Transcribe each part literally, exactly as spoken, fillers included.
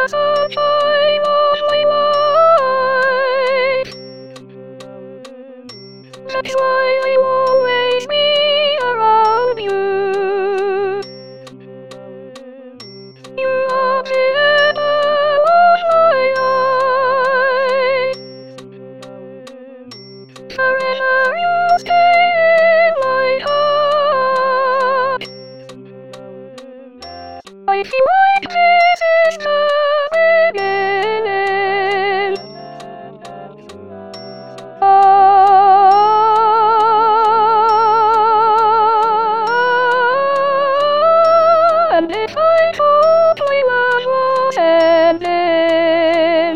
the sunshine of my life. That's why I will always be around you. You are the apple of my eye. Forever you stay in my heart. I feel like this is the beginning. Ah, and if I thought my love was ending,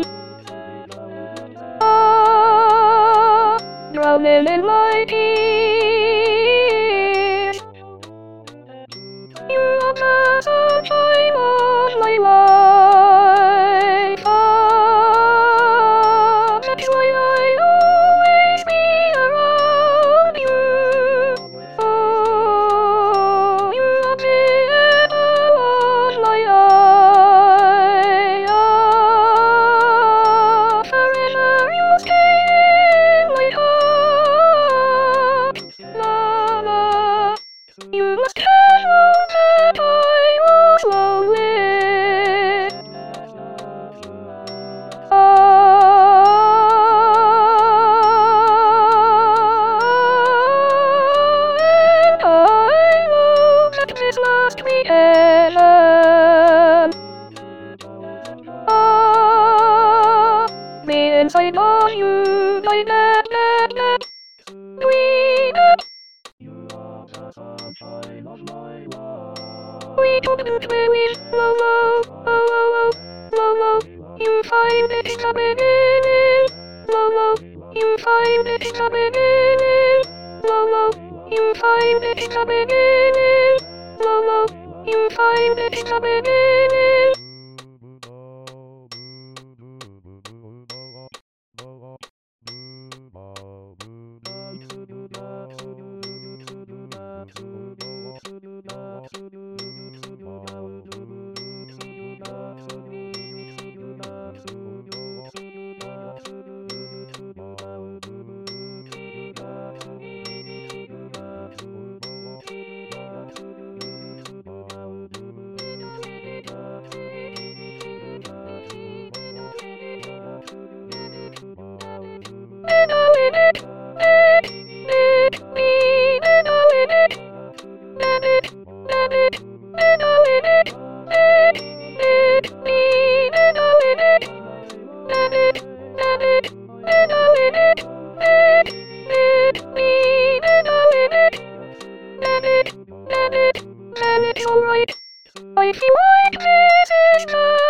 ah, drowning in my tears, you are the sunshine of my life. Ah, that's why I'll always be around you. Oh, you are the apple of my eye. Ah, forever you stay in my heart. La la, you must have known that I was lonely. Ah, and I know that this must be heaven. Ah, the inside of you, my net, net, net, we net. We took the train, low, low, low, low, low, low. You find it in the beginning, low, low. You find it in the beginning, low, low. You find it in the beginning, low, low. You find it in the beginning. I feel like this is the